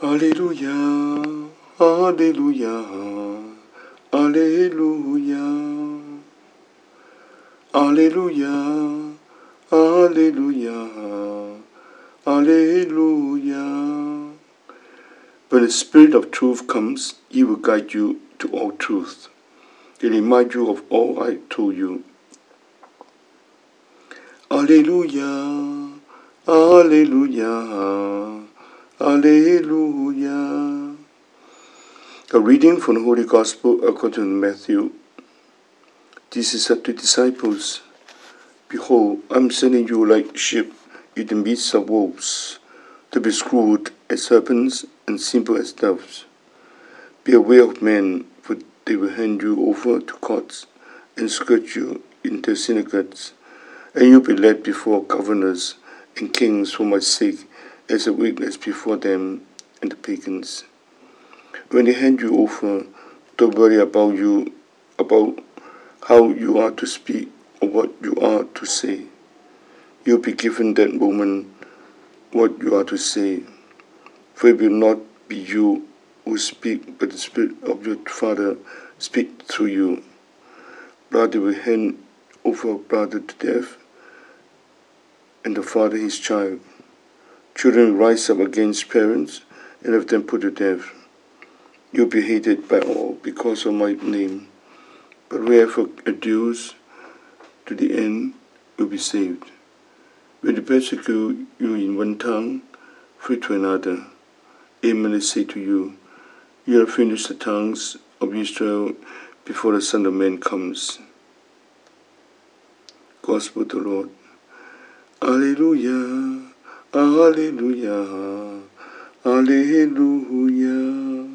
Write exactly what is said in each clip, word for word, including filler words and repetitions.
Alleluia, Alleluia, Alleluia, Alleluia, Alleluia, Alleluia. When the Spirit of truth comes, He will guide you to all truth. He will remind you of all I told you. Alleluia, Alleluia, Alleluia. A reading from the Holy Gospel according to Matthew. Jesus said to the disciples, Behold, I am sending you like sheep in the midst of wolves, to be shrewd as serpents and simple as doves. Be aware of men, for they will hand you over to courts and scourge you in their synagogues, and you will be led before governors and kings for my sake as a witness before them and the pagans. When they hand you over, don't worry about you, about how you are to speak or what you are to say. You'll be given that moment what you are to say, for it will not be you who speak, but the Spirit of your Father speak through you. Brother will hand over brother to death, and the father his child. Children will rise up against parents and have them put to death. You'll be hated by all because of my name, but whoever endures to the end will be saved. When they persecute you in one tongue, flee to another. Amen, I say to you, you have finished the tongues of Israel before the Son of Man comes. Gospel of the Lord. Alleluia, Alleluia, Alleluia.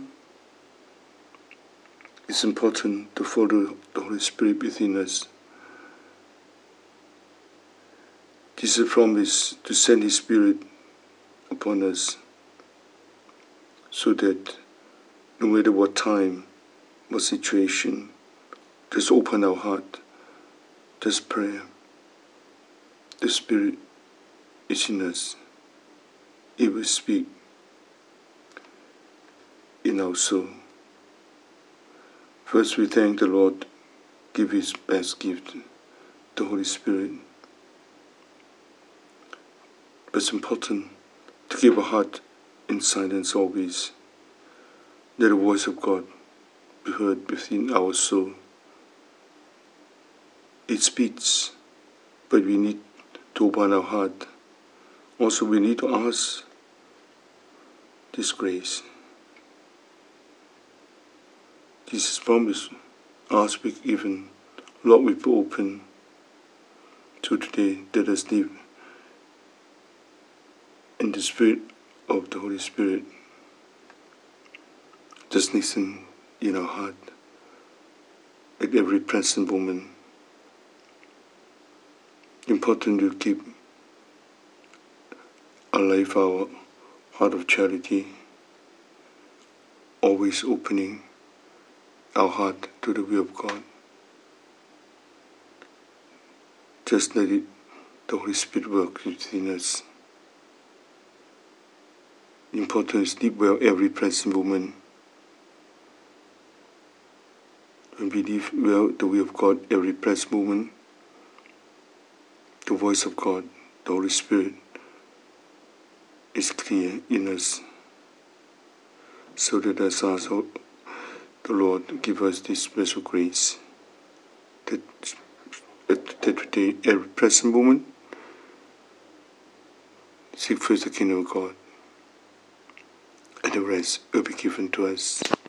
It's important to follow the Holy Spirit within us. Jesus promised to send His Spirit upon us so that no matter what time, what situation, just open our heart, just pray. The Spirit is in us. He will speak in our soul. First, we thank the Lord, give His best gift, the Holy Spirit. But it's important to keep our heart in silence always. Let the voice of God be heard within our soul. It speaks, but we need to open our heart. Also, we need to ask this grace. Jesus promised, ask, be given. Lord, we be open. So today, let us live in the Spirit of the Holy Spirit. Just listen in our heart at every present moment. Important to keep alive our heart of charity, always opening our heart to the will of God. Just let it, the Holy Spirit work within us. Important is live well every present moment. When we live well the will of God every present moment, the voice of God, the Holy Spirit, is clear in us. So that us ask the Lord to give us this special grace that, that, that today, every present moment, seek first the kingdom of God, and the rest will be given to us.